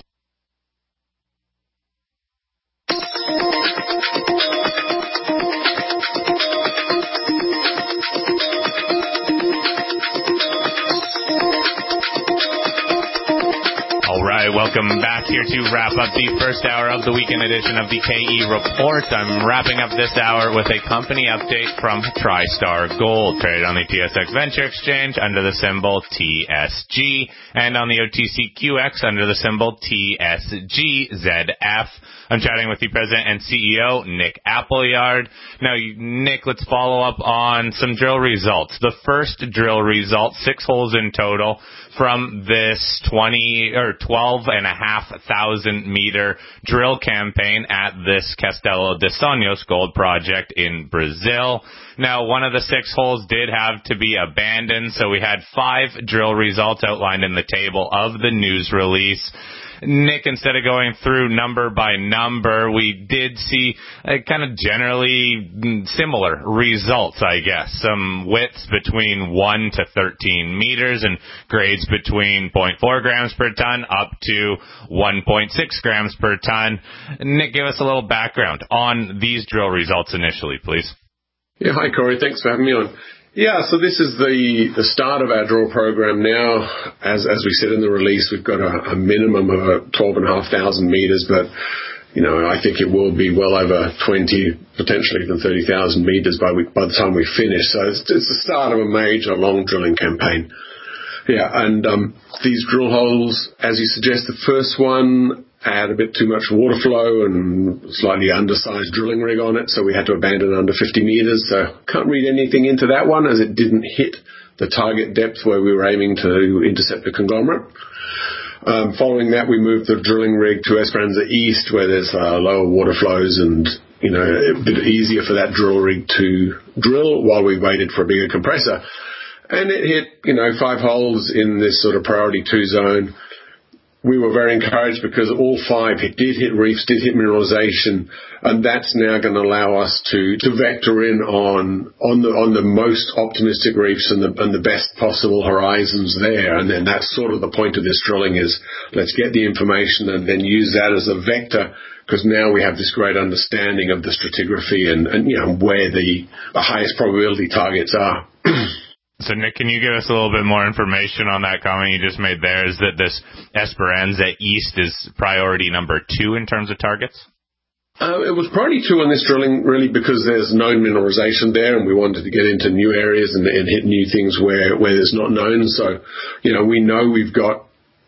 Welcome back here to wrap up the first hour of the weekend edition of the K E Report. I'm wrapping up this hour with a company update from TriStar Gold, traded on the T S X Venture Exchange under the symbol T S G and on the O T C Q X under the symbol T S G Z F. I'm chatting with the president and C E O, Nick Appleyard. Now, Nick, let's follow up on some drill results. The first drill result, six holes in total, from this twenty or twelve and a half thousand meter drill campaign at this Castelo de Sonhos gold project in Brazil. Now, one of the six holes did have to be abandoned, so we had five drill results outlined in the table of the news release. Nick, instead of going through number by number, we did see uh, kind of generally similar results, I guess. Some widths between one to thirteen meters and grades between zero point four grams per ton up to one point six grams per ton. Nick, give us a little background on these drill results initially, please. Yeah, hi, Corey. Thanks for having me on. Yeah, so this is the, the start of our drill program now. As as we said in the release, we've got a, a minimum of twelve and a half thousand meters, but, you know, I think it will be well over twenty, potentially even thirty thousand meters by we, by the time we finish. So it's, it's the start of a major long drilling campaign. Yeah, and um, these drill holes, as you suggest, the first one had a bit too much water flow and slightly undersized drilling rig on it, so we had to abandon under fifty meters. So can't read anything into that one, as it didn't hit the target depth where we were aiming to intercept the conglomerate. Um, following that, we moved the drilling rig to Esperanza East, where there's uh, lower water flows and, you know, a bit easier for that drill rig to drill while we waited for a bigger compressor. And it hit, you know, five holes in this sort of priority two zone. We were very encouraged because all five it did hit reefs, did hit mineralization, and that's now going to allow us to, to vector in on on the on the most optimistic reefs and the and the best possible horizons there. And then that's sort of the point of this drilling is let's get the information and then use that as a vector because now we have this great understanding of the stratigraphy and, and you know, where the, the highest probability targets are. So, Nick, can you give us a little bit more information on that comment you just made there? Is that this Esperanza East is priority number two in terms of targets? Uh, it was priority two on this drilling, really, because there's known mineralization there, and we wanted to get into new areas and, and hit new things where, where there's not known. So, you know, we know we've got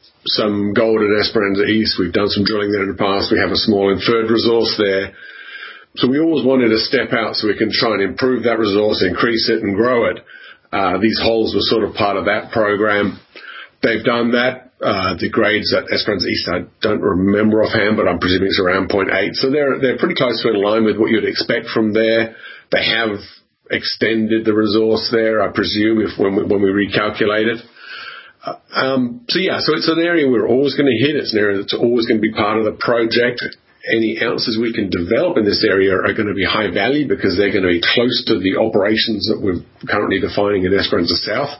some gold at Esperanza East. We've done some drilling there in the past. We have a small inferred resource there. So we always wanted to step out so we can try and improve that resource, increase it, and grow it. Uh, these holes were sort of part of that program. They've done that. Uh, the grades at Esperanza East, I don't remember offhand, but I'm presuming it's around zero point eight. So they're they're pretty close to in line with what you'd expect from there. They have extended the resource there, I presume, if when we, when we recalculate it. Uh, um, so yeah, so it's an area we're always going to hit. It's an area that's always going to be part of the project. Any ounces we can develop in this area are going to be high value because they're going to be close to the operations that we're currently defining at Esperanza South.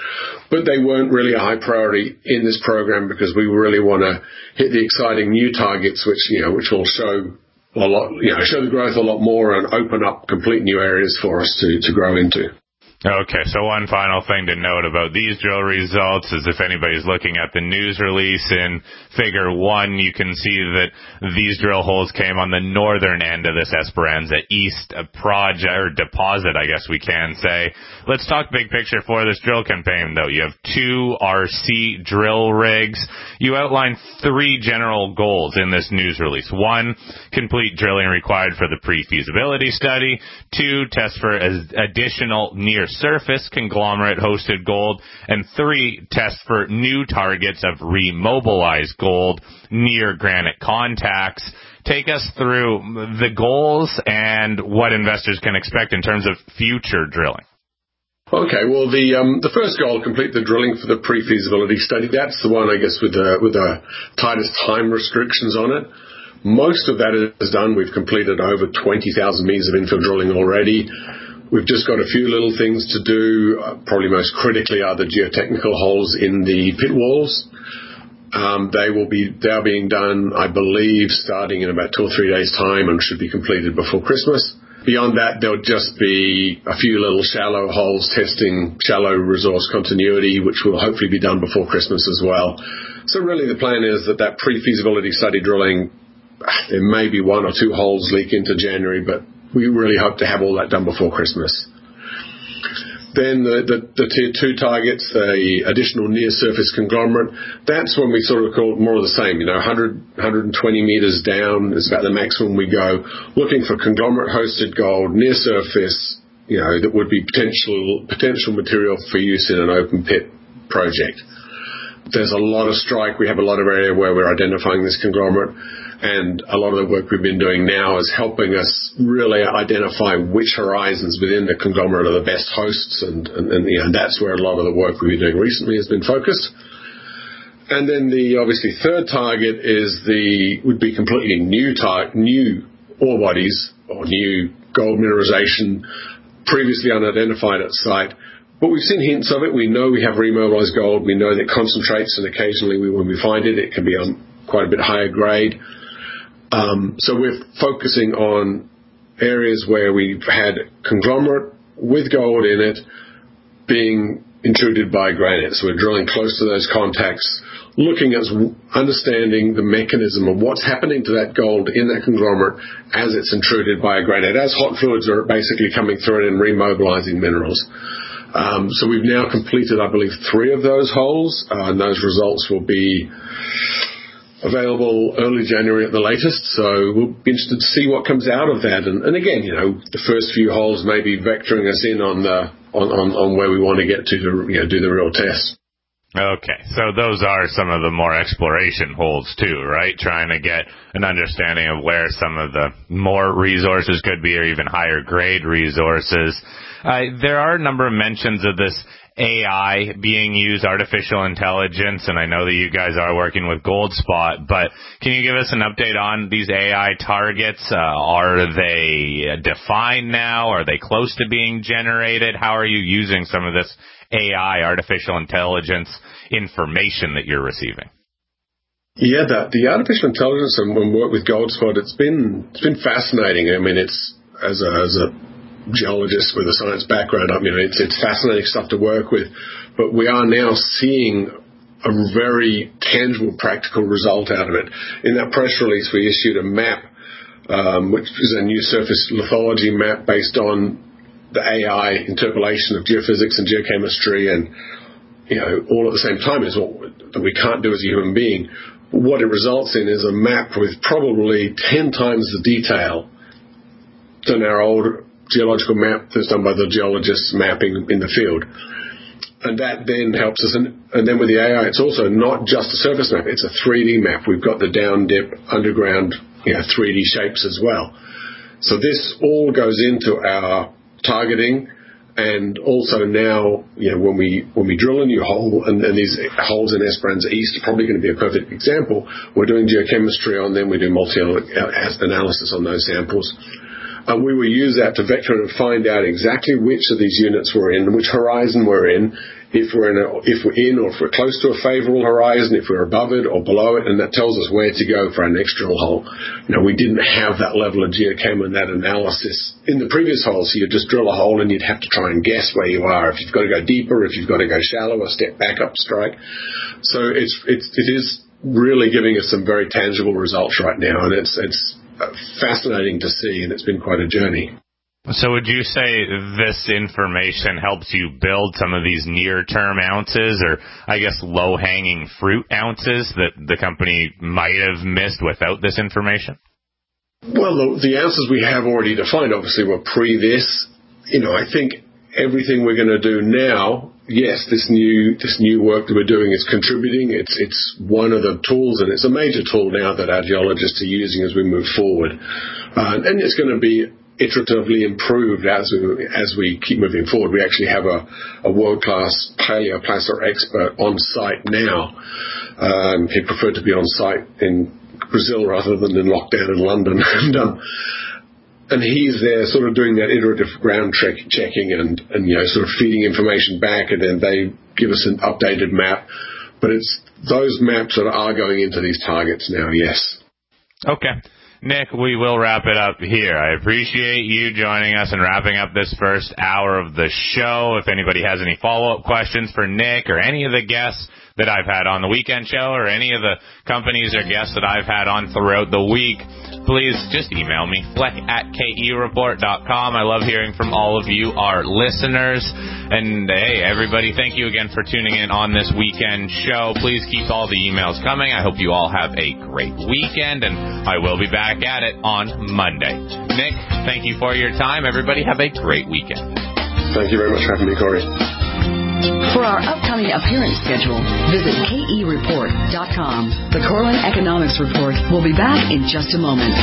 But they weren't really a high priority in this program because we really want to hit the exciting new targets, which, you know, which will show a lot, you know, show the growth a lot more and open up complete new areas for us to, to grow into. Okay, so one final thing to note about these drill results is if anybody's looking at the news release in Figure one, you can see that these drill holes came on the northern end of this Esperanza East project, or deposit, I guess we can say. Let's talk big picture for this drill campaign, though. You have two R C drill rigs. You outline three general goals in this news release. One, complete drilling required for the pre-feasibility study. Two, test for additional near surface conglomerate hosted gold, and three, test for new targets of remobilized gold near granite contacts. Take us through the goals and what investors can expect in terms of future drilling. Okay, well, the um, the first goal, complete the drilling for the pre-feasibility study. That's the one, I guess, with the with the tightest time restrictions on it. Most of that is done. We've completed over twenty thousand meters of infill drilling already. We've just got a few little things to do. Uh, probably most critically are the geotechnical holes in the pit walls. Um, they will be they are being done, I believe, starting in about two or three days' time and should be completed before Christmas. Beyond that, there'll just be a few little shallow holes testing shallow resource continuity, which will hopefully be done before Christmas as well. So really the plan is that that pre-feasibility study drilling, there may be one or two holes leak into January, but we really hope to have all that done before Christmas. Then the, the, the tier two targets, the additional near-surface conglomerate, that's when we sort of call it more of the same. You know, one hundred, one hundred twenty meters down is about the maximum we go, looking for conglomerate-hosted gold near-surface, you know, that would be potential potential material for use in an open-pit project. There's a lot of strike. We have a lot of area where we're identifying this conglomerate. And a lot of the work we've been doing now is helping us really identify which horizons within the conglomerate are the best hosts, and, and, and you know, that's where a lot of the work we've been doing recently has been focused. And then the obviously third target is the would be completely new tar- new ore bodies or new gold mineralization previously unidentified at site. But we've seen hints of it. We know we have remobilized gold. We know that it concentrates, and occasionally we, when we find it, it can be on quite a bit higher grade. Um, so we're focusing on areas where we've had conglomerate with gold in it being intruded by granite. So we're drilling close to those contacts, looking at understanding the mechanism of what's happening to that gold in that conglomerate as it's intruded by a granite, as hot fluids are basically coming through it and remobilizing minerals. Um, so we've now completed, I believe, three of those holes, uh, and those results will be available early January at the latest, so we'll be interested to see what comes out of that. And, and again, you know, the first few holes may be vectoring us in on the on, on, on where we want to get to to you know, do the real test. Okay, so those are some of the more exploration holes too, right? Trying to get an understanding of where some of the more resources could be, or even higher grade resources. Uh, there are a number of mentions of this A I being used, artificial intelligence, and I know that you guys are working with Goldspot, but can you give us an update on these A I targets? Uh, are they defined now? Are they close to being generated? How are you using some of this A I, artificial intelligence information that you're receiving? Yeah, the, the artificial intelligence and when we work with Goldspot, it's been it's been fascinating. I mean, it's as a, as a geologist with a science background, I mean, it's it's fascinating stuff to work with. But we are now seeing a very tangible, practical result out of it. In that press release, we issued a map, um, which is a new surface lithology map based on the A I interpolation of geophysics and geochemistry, and you know, all at the same time is what that we can't do as a human being. What it results in is a map with probably ten times the detail than our old geological map that's done by the geologists mapping in the field. And that then helps us. And, and then with the A I, it's also not just a surface map, it's a three D map. We've got the down dip, underground, you know, three D shapes as well. So this all goes into our targeting. And also now, you know, when we when we drill a new hole, and, and these holes in Esperanza East are probably going to be a perfect example, we're doing geochemistry on them, we do multi-analysis on those samples. And we will use that to vector and find out exactly which of these units we're in, which horizon we're in, if we're in, a, if we're in or if we're close to a favourable horizon, if we're above it or below it, and that tells us where to go for our next drill hole. You know, we didn't have that level of geochem and that analysis in the previous holes, so you'd just drill a hole and you'd have to try and guess where you are, if you've got to go deeper, if you've got to go shallower, step back up strike. So it's, it's, it is really giving us some very tangible results right now, and it's, it's fascinating to see, and it's been quite a journey. So would you say this information helps you build some of these near-term ounces, or I guess low-hanging fruit ounces that the company might have missed without this information? Well, the, the ounces we have already defined obviously were pre this. You know, I think everything we're going to do now, yes, this new this new work that we're doing is contributing. It's it's one of the tools, and it's a major tool now that our geologists are using as we move forward. Uh, and it's going to be iteratively improved as we as we keep moving forward. We actually have a, a world-class paleoplacer expert on site now. Um, he preferred to be on site in Brazil rather than in lockdown in London. and um, And he's there sort of doing that iterative ground check, checking and, and, you know, sort of feeding information back, and then they give us an updated map. But it's those maps that are going into these targets now, yes. Okay. Nick, we will wrap it up here. I appreciate you joining us and wrapping up this first hour of the show. If anybody has any follow-up questions for Nick or any of the guests that I've had on the weekend show, or any of the companies or guests that I've had on throughout the week, please just email me, fleck at K E report dot com. I love hearing from all of you, our listeners. And hey, everybody, thank you again for tuning in on this weekend show. Please keep all the emails coming. I hope you all have a great weekend, and I will be back at it on Monday. Nick, thank you for your time. Everybody have a great weekend. Thank you very much for having me, Corey. For our upcoming appearance schedule, visit K E report dot com. The Corlin Economics Report will be back in just a moment.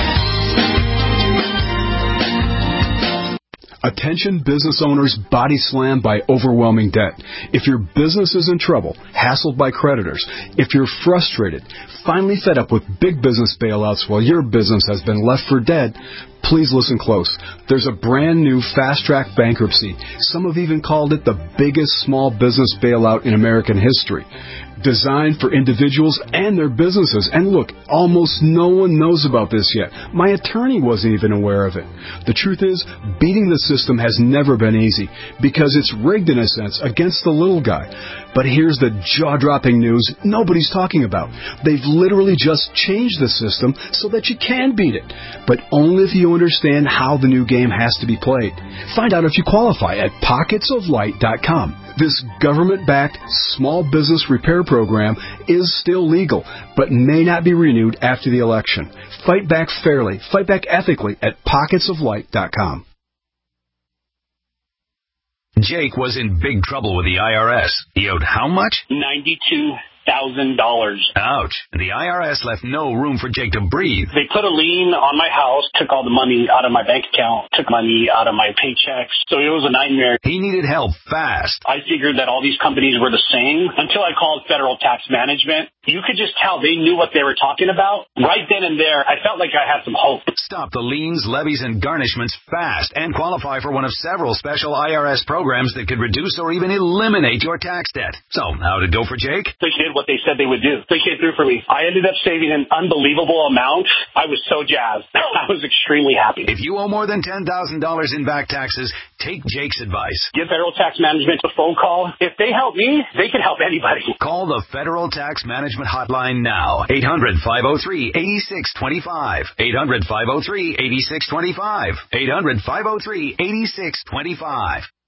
Attention business owners body slammed by overwhelming debt. If your business is in trouble, hassled by creditors, if you're frustrated, finally fed up with big business bailouts while your business has been left for dead, please listen close. There's a brand new fast-track bankruptcy. Some have even called it the biggest small business bailout in American history. Designed for individuals and their businesses. And look, almost no one knows about this yet. My attorney wasn't even aware of it. The truth is, beating the system has never been easy because it's rigged in a sense against the little guy. But here's the jaw-dropping news nobody's talking about. They've literally just changed the system so that you can beat it, but only if you understand how the new game has to be played. Find out if you qualify at pockets of light dot com. This government-backed small business repair program is still legal, but may not be renewed after the election. Fight back fairly, fight back ethically at pockets of light dot com. Jake was in big trouble with the I R S. He owed how much? ninety-two thousand dollars. Ouch. The I R S left no room for Jake to breathe. They put a lien on my house, took all the money out of my bank account, took money out of my paychecks. So it was a nightmare. He needed help fast. I figured that all these companies were the same until I called Federal Tax Management. You could just tell they knew what they were talking about. Right then and there, I felt like I had some hope. Stop the liens, levies, and garnishments fast and qualify for one of several special I R S programs that could reduce or even eliminate your tax debt. So, how'd it go for Jake? They did what what they said they would do. They came through for me. I ended up saving an unbelievable amount. I was so jazzed. I was extremely happy. If you owe more than ten thousand dollars in back taxes, take Jake's advice. Give Federal Tax Management a phone call. If they help me, they can help anybody. Call the Federal Tax Management Hotline now. eight hundred, five oh three, eight six two five. eight hundred, five oh three, eight six two five. eight hundred, five oh three, eight six two five.